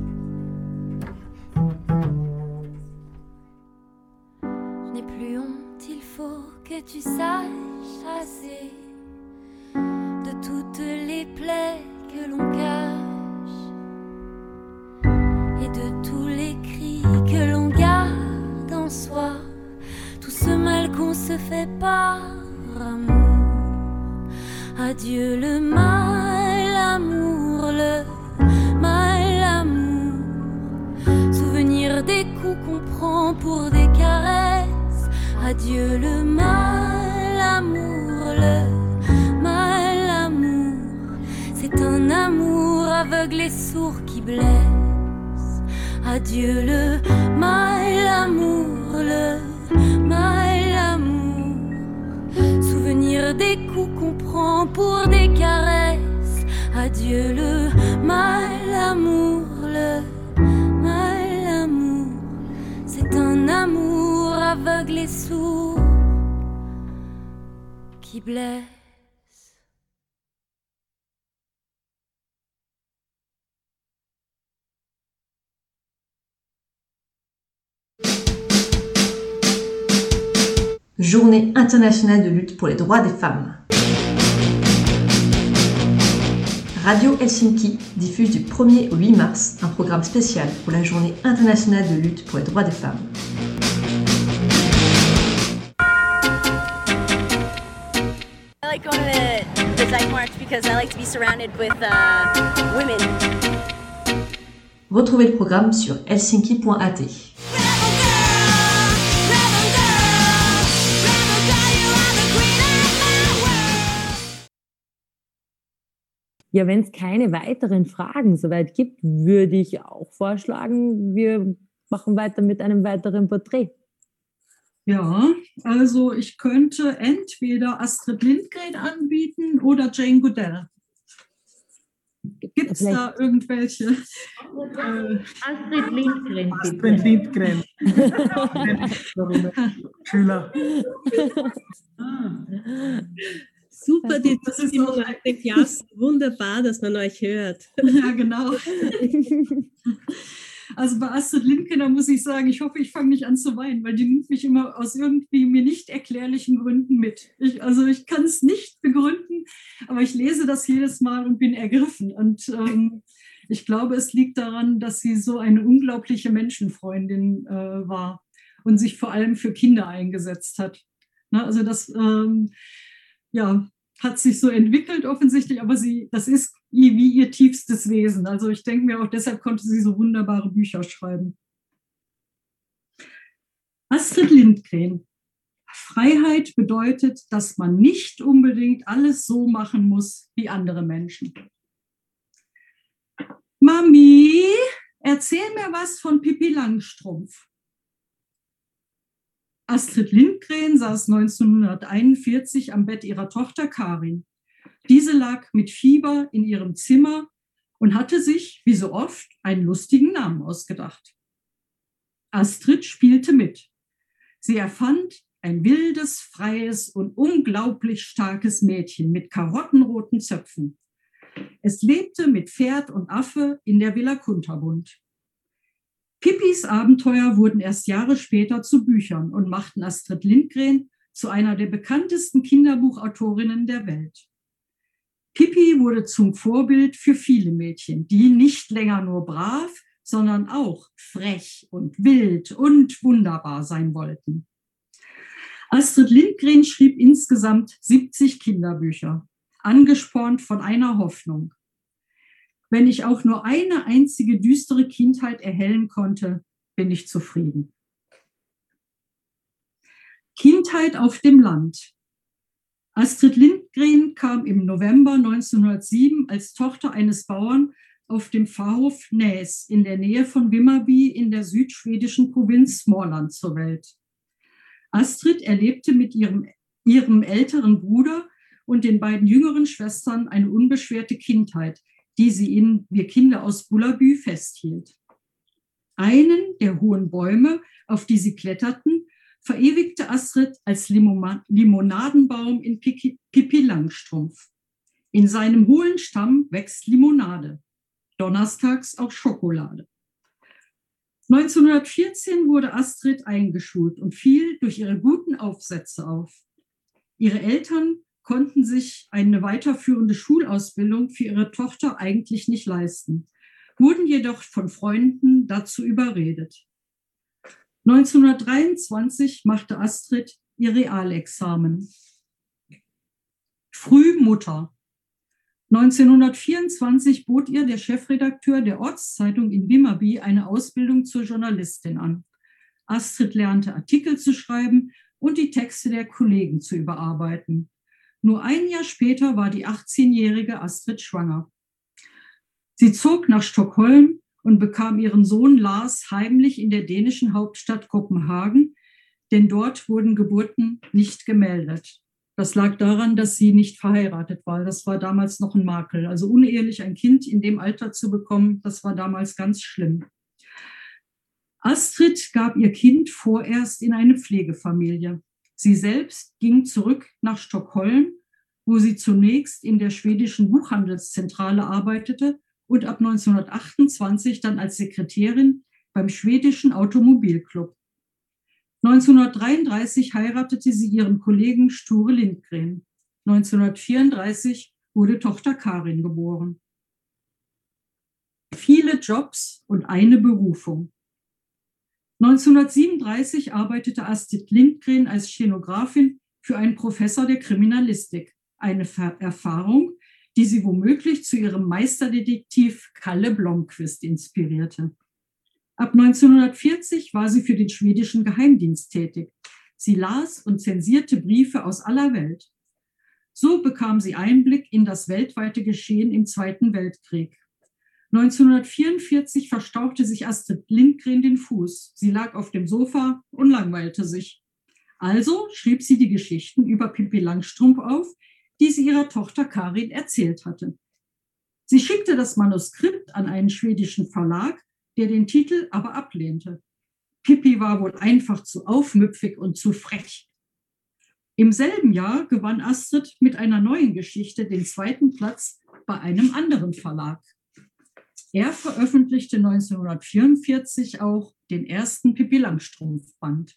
Je n'ai plus honte, il faut que tu saches assez de toutes les plaies que l'on cache et de tous les cris que l'on garde en soi, tout ce mal qu'on se fait par amour. Adieu le mal amour, le mal amour, souvenir des coups qu'on prend pour des caresses. Adieu le mal amour, le mal amour, c'est un amour aveugle et sourd qui blesse. Adieu le mal amour, le mal amour, souvenir des coups qu'on prend pour des caresses. Adieu le mal amour, le mal amour, c'est un amour aveugle et sourd qui blesse. Journée internationale de lutte pour les droits des femmes. Radio Helsinki diffuse du 1er au 8 mars un programme spécial pour la Journée internationale de lutte pour les droits des femmes. I like going to the Dyke March because I like to be surrounded with women. Retrouvez le programme sur helsinki.at. Ja, wenn es keine weiteren Fragen soweit gibt, würde ich auch vorschlagen, wir machen weiter mit einem weiteren Porträt. Ja, also ich könnte entweder Astrid Lindgren anbieten oder Jane Goodall. Gibt es da irgendwelche? Astrid Lindgren. Astrid Lindgren. Schüler. Super, die Zustimmung aus den Klassen. Wunderbar, dass man euch hört. Ja, genau. Also bei Astrid Lindgren, da muss ich sagen, ich hoffe, ich fange nicht an zu weinen, weil die nimmt mich immer aus irgendwie mir nicht erklärlichen Gründen mit. Ich kann es nicht begründen, aber ich lese das jedes Mal und bin ergriffen. Und ich glaube, es liegt daran, dass sie so eine unglaubliche Menschenfreundin war und sich vor allem für Kinder eingesetzt hat. Ne? Also das hat sich so entwickelt offensichtlich, aber das ist wie ihr tiefstes Wesen. Also ich denke mir auch, deshalb konnte sie so wunderbare Bücher schreiben. Astrid Lindgren. Freiheit bedeutet, dass man nicht unbedingt alles so machen muss wie andere Menschen. Mami, erzähl mir was von Pippi Langstrumpf. Astrid Lindgren saß 1941 am Bett ihrer Tochter Karin. Diese lag mit Fieber in ihrem Zimmer und hatte sich, wie so oft, einen lustigen Namen ausgedacht. Astrid spielte mit. Sie erfand ein wildes, freies und unglaublich starkes Mädchen mit karottenroten Zöpfen. Es lebte mit Pferd und Affe in der Villa Kunterbund. Pippis Abenteuer wurden erst Jahre später zu Büchern und machten Astrid Lindgren zu einer der bekanntesten Kinderbuchautorinnen der Welt. Pippi wurde zum Vorbild für viele Mädchen, die nicht länger nur brav, sondern auch frech und wild und wunderbar sein wollten. Astrid Lindgren schrieb insgesamt 70 Kinderbücher, angespornt von einer Hoffnung. Wenn ich auch nur eine einzige düstere Kindheit erhellen konnte, bin ich zufrieden. Kindheit auf dem Land. Astrid Lindgren kam im November 1907 als Tochter eines Bauern auf dem Pfarrhof Näs in der Nähe von Vimmerby in der südschwedischen Provinz Småland zur Welt. Astrid erlebte mit ihrem älteren Bruder und den beiden jüngeren Schwestern eine unbeschwerte Kindheit, die sie in Wir Kinder aus Bullerbü festhielt. Einen der hohen Bäume, auf die sie kletterten, verewigte Astrid als Limonadenbaum in Pippi Langstrumpf. In seinem hohlen Stamm wächst Limonade, donnerstags auch Schokolade. 1914 wurde Astrid eingeschult und fiel durch ihre guten Aufsätze auf. Ihre Eltern konnten sich eine weiterführende Schulausbildung für ihre Tochter eigentlich nicht leisten, wurden jedoch von Freunden dazu überredet. 1923 machte Astrid ihr Realexamen. Früh Mutter. 1924 bot ihr der Chefredakteur der Ortszeitung in Vimmerby eine Ausbildung zur Journalistin an. Astrid lernte Artikel zu schreiben und die Texte der Kollegen zu überarbeiten. Nur ein Jahr später war die 18-jährige Astrid schwanger. Sie zog nach Stockholm und bekam ihren Sohn Lars heimlich in der dänischen Hauptstadt Kopenhagen, denn dort wurden Geburten nicht gemeldet. Das lag daran, dass sie nicht verheiratet war. Das war damals noch ein Makel. Also unehelich ein Kind in dem Alter zu bekommen, das war damals ganz schlimm. Astrid gab ihr Kind vorerst in eine Pflegefamilie. Sie selbst ging zurück nach Stockholm, wo sie zunächst in der schwedischen Buchhandelszentrale arbeitete und ab 1928 dann als Sekretärin beim schwedischen Automobilclub. 1933 heiratete sie ihren Kollegen Sture Lindgren. 1934 wurde Tochter Karin geboren. Viele Jobs und eine Berufung. 1937 arbeitete Astrid Lindgren als Stenografin für einen Professor der Kriminalistik. Eine Erfahrung, die sie womöglich zu ihrem Meisterdetektiv Kalle Blomqvist inspirierte. Ab 1940 war sie für den schwedischen Geheimdienst tätig. Sie las und zensierte Briefe aus aller Welt. So bekam sie Einblick in das weltweite Geschehen im Zweiten Weltkrieg. 1944 verstauchte sich Astrid Lindgren den Fuß. Sie lag auf dem Sofa und langweilte sich. Also schrieb sie die Geschichten über Pippi Langstrumpf auf, die sie ihrer Tochter Karin erzählt hatte. Sie schickte das Manuskript an einen schwedischen Verlag, der den Titel aber ablehnte. Pippi war wohl einfach zu aufmüpfig und zu frech. Im selben Jahr gewann Astrid mit einer neuen Geschichte den 2. Platz bei einem anderen Verlag. Er veröffentlichte 1944 auch den ersten Pippi Langstrumpf-Band.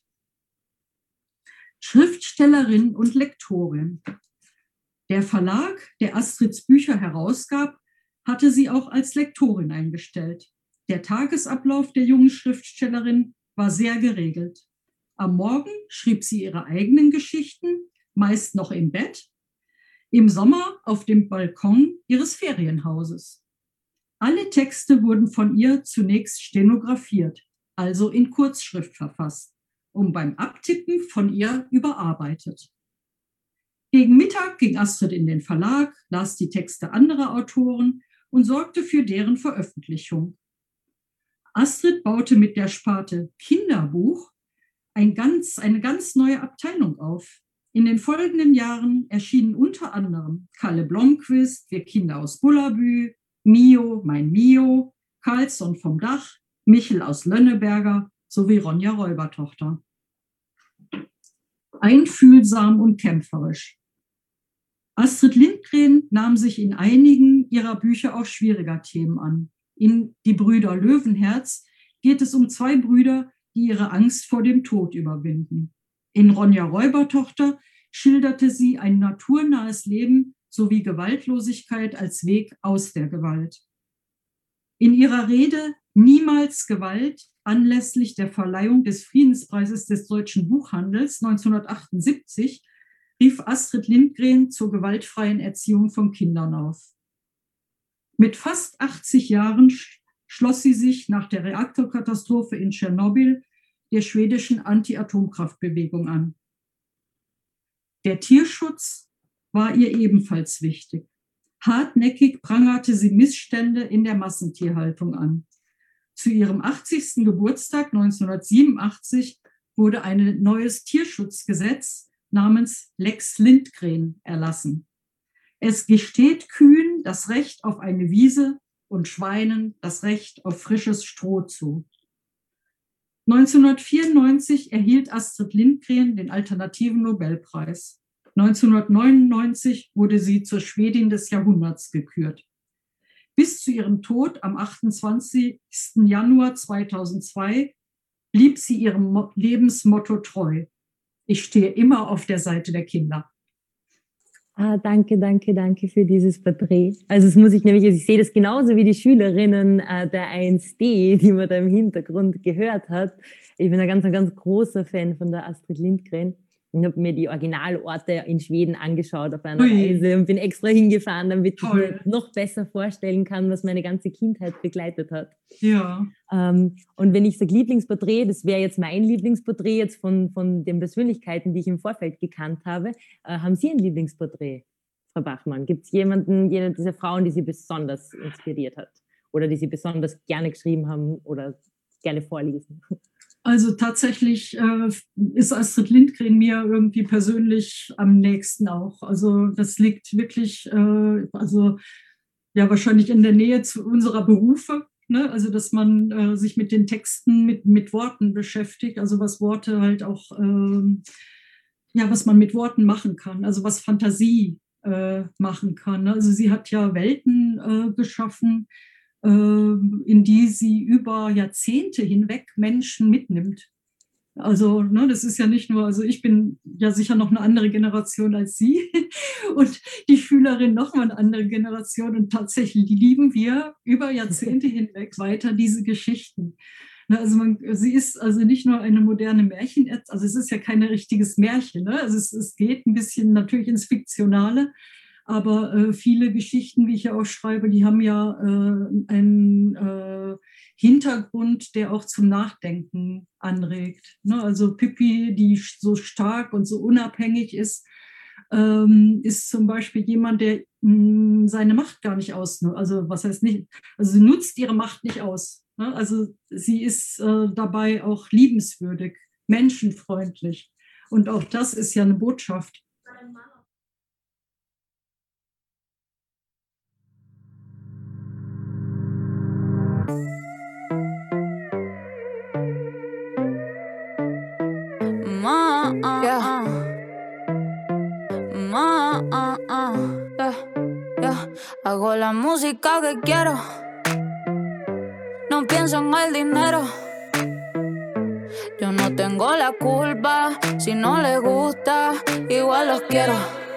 Schriftstellerin und Lektorin. Der Verlag, der Astrids Bücher herausgab, hatte sie auch als Lektorin eingestellt. Der Tagesablauf der jungen Schriftstellerin war sehr geregelt. Am Morgen schrieb sie ihre eigenen Geschichten, meist noch im Bett, im Sommer auf dem Balkon ihres Ferienhauses. Alle Texte wurden von ihr zunächst stenografiert, also in Kurzschrift verfasst, und beim Abtippen von ihr überarbeitet. Gegen Mittag ging Astrid in den Verlag, las die Texte anderer Autoren und sorgte für deren Veröffentlichung. Astrid baute mit der Sparte Kinderbuch eine ganz neue Abteilung auf. In den folgenden Jahren erschienen unter anderem Kalle Blomqvist, Wir Kinder aus Bullabü, Mio, mein Mio, Karlsson vom Dach, Michel aus Lönneberger sowie Ronja Räubertochter. Einfühlsam und kämpferisch. Astrid Lindgren nahm sich in einigen ihrer Bücher auch schwieriger Themen an. In Die Brüder Löwenherz geht es um 2 Brüder, die ihre Angst vor dem Tod überwinden. In Ronja Räubertochter schilderte sie ein naturnahes Leben sowie Gewaltlosigkeit als Weg aus der Gewalt. In ihrer Rede Niemals Gewalt anlässlich der Verleihung des Friedenspreises des deutschen Buchhandels 1978 rief Astrid Lindgren zur gewaltfreien Erziehung von Kindern auf. Mit fast 80 Jahren schloss sie sich nach der Reaktorkatastrophe in Tschernobyl der schwedischen Anti-Atomkraftbewegung an. Der Tierschutz war ihr ebenfalls wichtig. Hartnäckig prangerte sie Missstände in der Massentierhaltung an. Zu ihrem 80. Geburtstag 1987 wurde ein neues Tierschutzgesetz namens Lex Lindgren erlassen. Es gesteht Kühen das Recht auf eine Wiese und Schweinen das Recht auf frisches Stroh zu. 1994 erhielt Astrid Lindgren den Alternativen Nobelpreis. 1999 wurde sie zur Schwedin des Jahrhunderts gekürt. Bis zu ihrem Tod am 28. Januar 2002 blieb sie ihrem Lebensmotto treu. Ich stehe immer auf der Seite der Kinder. Danke für dieses Porträt. Also das muss ich nämlich, ich sehe das genauso wie die Schülerinnen der 1D, die man da im Hintergrund gehört hat. Ich bin ein ganz großer Fan von der Astrid Lindgren. Ich habe mir die Originalorte in Schweden angeschaut auf einer Reise und bin extra hingefahren, damit ich mir noch besser vorstellen kann, was meine ganze Kindheit begleitet hat. Ja. Und wenn ich sage Lieblingsporträt, das wäre jetzt mein Lieblingsporträt jetzt von den Persönlichkeiten, die ich im Vorfeld gekannt habe. Haben Sie ein Lieblingsporträt, Frau Bachmann? Gibt es jemanden, jene dieser Frauen, die Sie besonders inspiriert hat oder die Sie besonders gerne geschrieben haben oder gerne vorlesen? Also tatsächlich ist Astrid Lindgren mir irgendwie persönlich am nächsten auch. Also das liegt wirklich, wahrscheinlich in der Nähe zu unserer Berufe. Ne? Also dass man sich mit den Texten, mit Worten beschäftigt. Also was Worte halt auch, was man mit Worten machen kann. Also was Fantasie machen kann. Ne? Also sie hat ja Welten geschaffen, in die sie über Jahrzehnte hinweg Menschen mitnimmt. Also das ist ja nicht nur, also ich bin ja sicher noch eine andere Generation als Sie und die Schülerin noch mal eine andere Generation und tatsächlich lieben wir über Jahrzehnte hinweg weiter diese Geschichten. Also sie ist also nicht nur eine moderne Märchenerzählerin, also es ist ja kein richtiges Märchen, ne? Also es geht ein bisschen natürlich ins Fiktionale, aber viele Geschichten, wie ich ja auch schreibe, die haben ja einen Hintergrund, der auch zum Nachdenken anregt. Ne? Also Pippi, die so stark und so unabhängig ist zum Beispiel jemand, der seine Macht gar nicht ausnutzt. Also was heißt nicht? Also sie nutzt ihre Macht nicht aus. Ne? Also sie ist dabei auch liebenswürdig, menschenfreundlich. Und auch das ist ja eine Botschaft. Hago la música que quiero, no pienso en el dinero. Yo no tengo la culpa, si no les gusta, igual los quiero.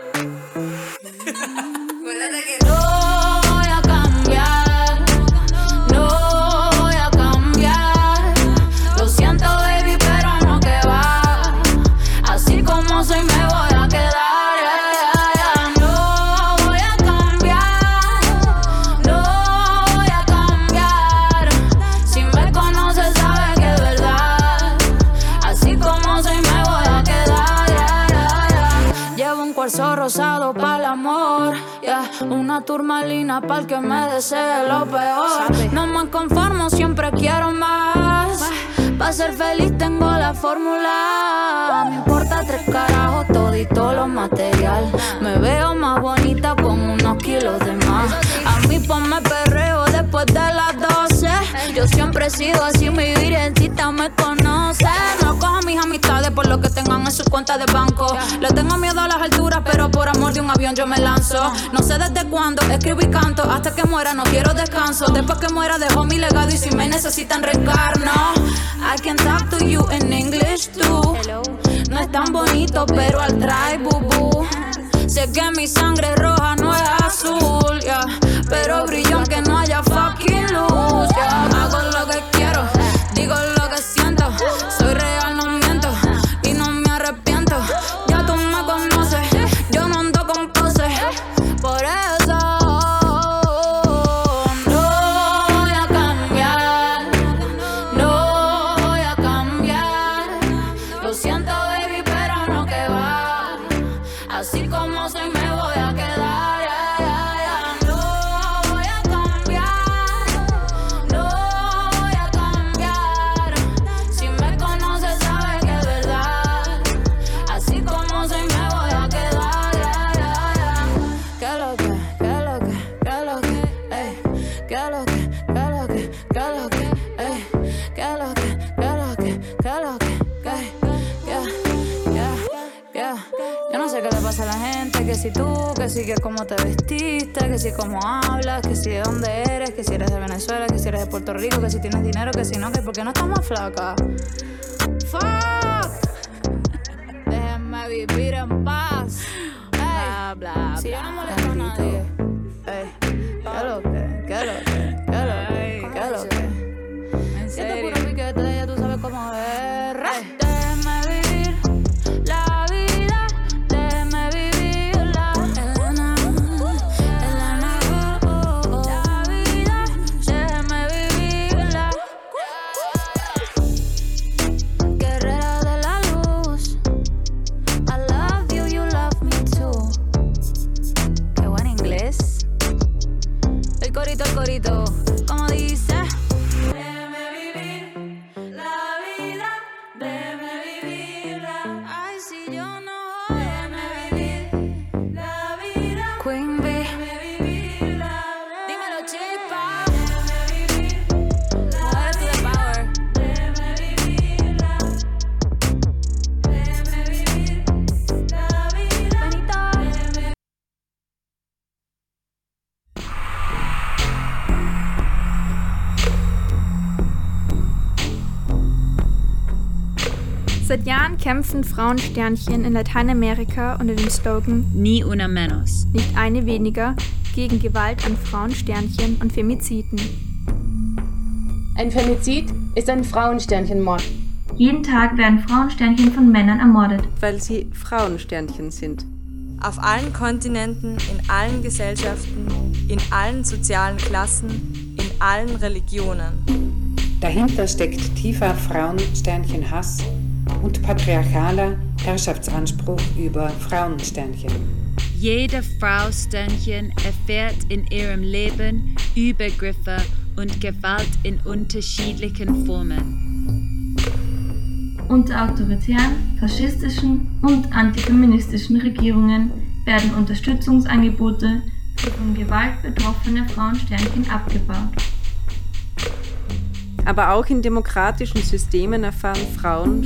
No voy a cambiar, no voy a cambiar. Lo siento, baby, pero no que va. Así como soy me voy a quedar. No voy a cambiar, no voy a cambiar. Si me conoces sabes que es verdad. Así como soy me voy a quedar. Llevo un cuarzo rosado para el amor, una turmalina para el que me desee lo peor. No me conformo, siempre quiero más. Para ser feliz tengo la fórmula. Me importa 3 carajos, todito lo material. Me veo más bonita con unos kilos de más. A mí ponme perreo después de las 12. Yo siempre he sido así, mi virgencita me conoce. No cojo mis amistades por lo que tengan en su cuenta de banco. Le tengo miedo a las alturas, pero por amor de un avión yo me lanzo. No sé desde cuándo, escribo y canto. Hasta que muera no quiero descanso. Después que muera dejo mi legado y si me necesitan reencarno. I can talk to you in English too. No es tan bonito, pero al try, boo boo. Sé que mi sangre roja no es azul, yeah. Pero brillo aunque no haya fucking luz, yeah. Hago lo que quiero, digo lo que siento. Soy real, no miento y no me arrepiento. Ya tú me conoces, yo no ando con poses. Por eso no voy a cambiar, no voy a cambiar. Lo siento, baby, pero no que va. Así como soy me voy a quedar. No voy a cambiar, no voy a cambiar. Si me conoces sabes que es verdad. Así como soy me voy a quedar. ¿Qué lo que, qué lo que, qué lo que, ey? ¿Qué lo que, qué lo que, qué lo que, ey? ¿Qué lo que, qué lo que, qué lo que, Yo no sé qué le pasa a la gente, que si tú, que si que cómo te vestiste, que si cómo hablas, que si de dónde eres, que si eres de Venezuela, que si eres de Puerto Rico, que si tienes dinero, que si no, que por qué no estás más flaca. Fuck. Déjenme vivir en paz. Bla, bla, si yo no molesto a nadie. ¿Qué lo que? ¿Qué lo que? ¿Qué lo que? ¿Qué lo que? En serio. Siento puro piquete, ya tú sabes cómo es. Déjenme vivir la vida, déjenme vivirla. La vida, déjenme vivirla. Guerrera de la luz, I love you, you love me too. Qué buen inglés. El corito, como dice. Déjeme vivir la vida, déjeme vivirla. Ay, si yo no, déjeme vivir la vida. Queen Bee, déjeme vivirla. Dímelo, chispa. Déjeme vivir la vida, déjeme vivirla. Déjeme vivir la vida. Benito. Seit Jahren kämpfen Frauensternchen in Lateinamerika unter dem Slogan Ni una menos, nicht eine weniger gegen Gewalt an Frauensternchen und Femiziden. Ein Femizid ist ein Frauensternchenmord. Jeden Tag werden Frauensternchen von Männern ermordet, weil sie Frauensternchen sind. Auf allen Kontinenten, in allen Gesellschaften, in allen sozialen Klassen, in allen Religionen. Dahinter steckt tiefer Frauensternchenhass und patriarchaler Herrschaftsanspruch über Frauensternchen. Jede Frau Sternchen erfährt in ihrem Leben Übergriffe und Gewalt in unterschiedlichen Formen. Unter autoritären, faschistischen und antifeministischen Regierungen werden Unterstützungsangebote für von Gewalt betroffene Frauensternchen abgebaut. Aber auch in demokratischen Systemen erfahren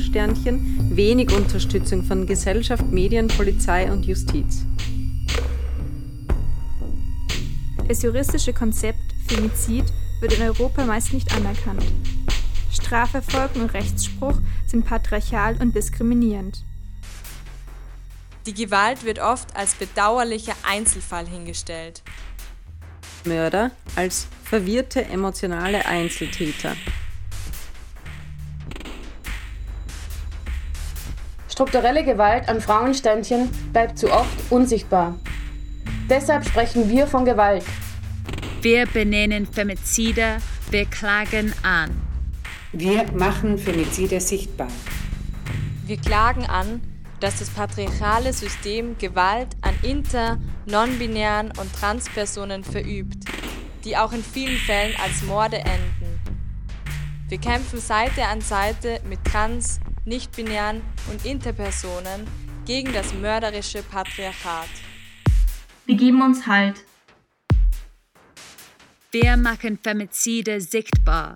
Frauensternchen wenig Unterstützung von Gesellschaft, Medien, Polizei und Justiz. Das juristische Konzept Femizid wird in Europa meist nicht anerkannt. Strafverfolgung und Rechtsspruch sind patriarchal und diskriminierend. Die Gewalt wird oft als bedauerlicher Einzelfall hingestellt. Mörder als verwirrte, emotionale Einzeltäter. Strukturelle Gewalt an Frauensternchen bleibt zu oft unsichtbar. Deshalb sprechen wir von Gewalt. Wir benennen Femizide, wir klagen an. Wir machen Femizide sichtbar. Wir klagen an, dass das patriarchale System Gewalt an inter-, non-binären und Transpersonen verübt, die auch in vielen Fällen als Morde enden. Wir kämpfen Seite an Seite mit trans-, nicht-binären und Interpersonen gegen das mörderische Patriarchat. Wir geben uns Halt. Wir machen Femizide sichtbar.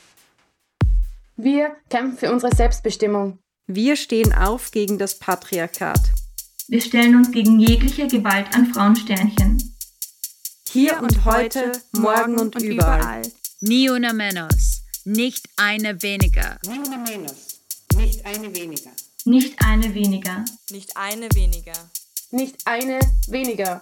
Wir kämpfen für unsere Selbstbestimmung. Wir stehen auf gegen das Patriarchat. Wir stellen uns gegen jegliche Gewalt an Frauensternchen. Hier und heute, morgen und überall. Ni una menos, nicht eine weniger. Ni una menos, nicht eine weniger. Nicht eine weniger. Nicht eine weniger. Nicht eine weniger.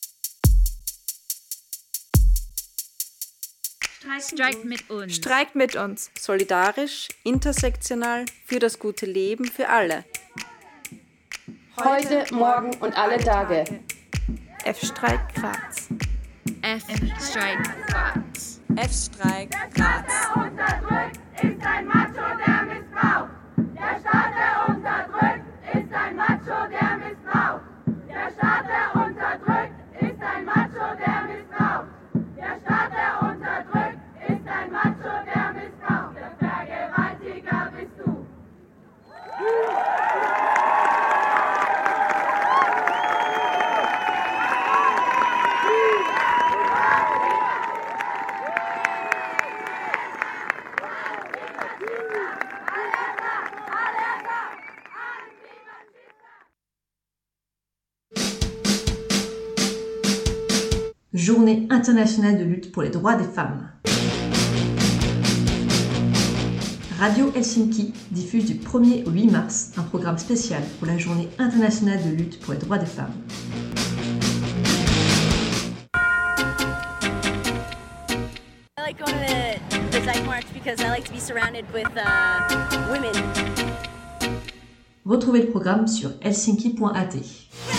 Streikt mit uns. Streikt mit uns. Solidarisch, intersektional, für das gute Leben für alle. Heute, morgen und alle Tage. F-Streik Graz. F-Streik Graz. F-Streik Graz. Der unterdrückt, ist ein Macho, der missbraucht. Der Staat, der unterdrückt, ist ein Macho, der missbraucht. Der Staat, der unterdrückt, ist ein Macho, der missbraucht. Der Staat, der unterdrückt, ist ein Macho, der missbraucht. Der Vergewaltiger bist du. Journée internationale de lutte pour les droits des femmes. Radio Helsinki diffuse du 1er au 8 mars un programme spécial pour la Journée internationale de lutte pour les droits des femmes. I like going to the Design March because I like to be surrounded with women. Retrouvez le programme sur helsinki.at.